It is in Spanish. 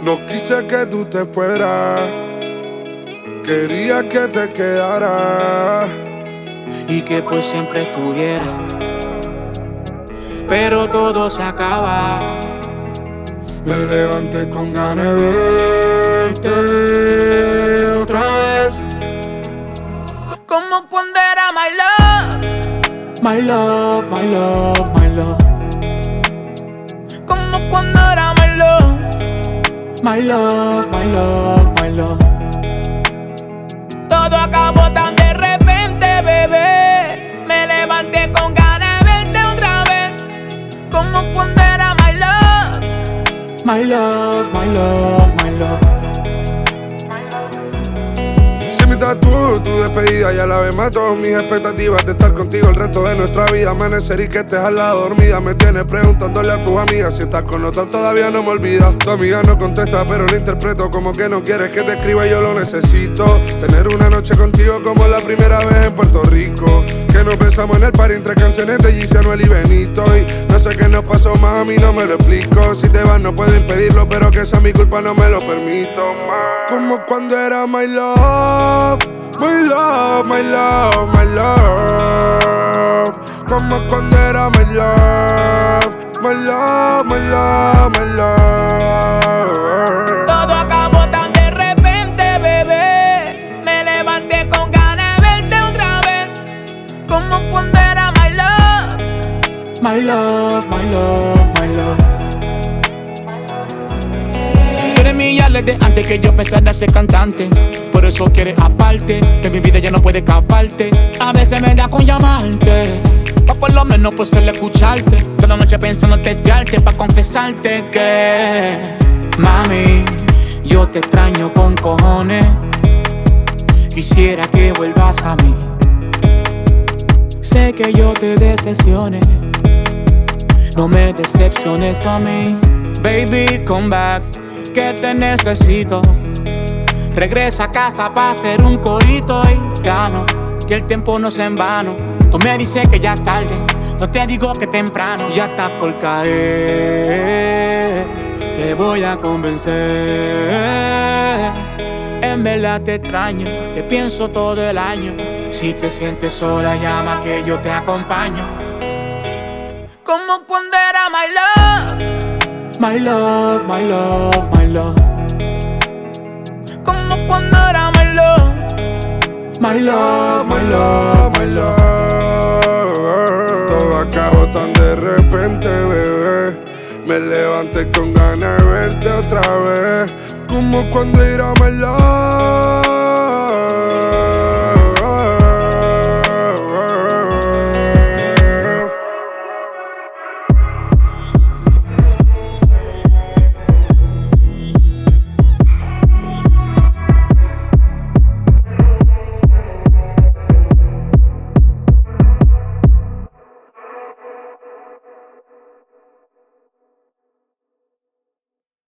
No quise que tú te fueras, quería que te quedaras y que por siempre estuviera. Pero todo se acaba. Me levanté con ganas de verte otra vez, como cuando era my love. My love, my love, my love. Como cuando era my love. My love, my love, my love. Todo acabó tan de repente, bebé. Me levanté con ganas de verte otra vez, como cuando era my love. My love, my love, my love. Tu despedida ya la vez mató mis expectativas de estar contigo el resto de nuestra vida. Amanecer y que estés al lado dormida me tienes preguntándole a tus amigas si estás con otra todavía no me olvidas. Tu amiga no contesta pero lo interpreto como que no quieres que te escriba y yo lo necesito. Tener una noche contigo como la primera vez en Puerto Rico, que nos besamos en el party entre canciones de Gigi, Anuel y Benito. Y no sé qué nos pasó más, a mí no me lo explico. Si te vas no puedo impedirlo, pero que sea mi culpa no me lo permito más. Como cuando era my love, my love, my love, my love. Como cuando era my love, my love, my love, my love. Todo acabó tan de repente, bebé. Me levanté con ganas de verte otra vez, como cuando era my love. My love, my love, my love. Tú eres mi ale de antes que yo pensara ser cantante. Por eso quieres aparte, que mi vida ya no puede escaparte. A veces me da con llamarte, pa' por lo menos por solo escucharte. Toda la noche pensando testearte, pa' confesarte que mami, yo te extraño con cojones. Quisiera que vuelvas a mí. Sé que yo te decepcioné, no me decepciones tú a mí. Baby, come back, que te necesito. Regresa a casa pa' hacer un corito y gano, que el tiempo no es en vano. Tú me dices que ya es tarde, no te digo que temprano. Ya estás por caer, te voy a convencer. En verdad te extraño, te pienso todo el año. Si te sientes sola, llama que yo te acompaño. Como cuando era my love. My love, my love, my love. Como cuando era my love. My love, my love, my love. Todo acabó tan de repente, bebé. Me levanté con ganas de verte otra vez, como cuando era my love.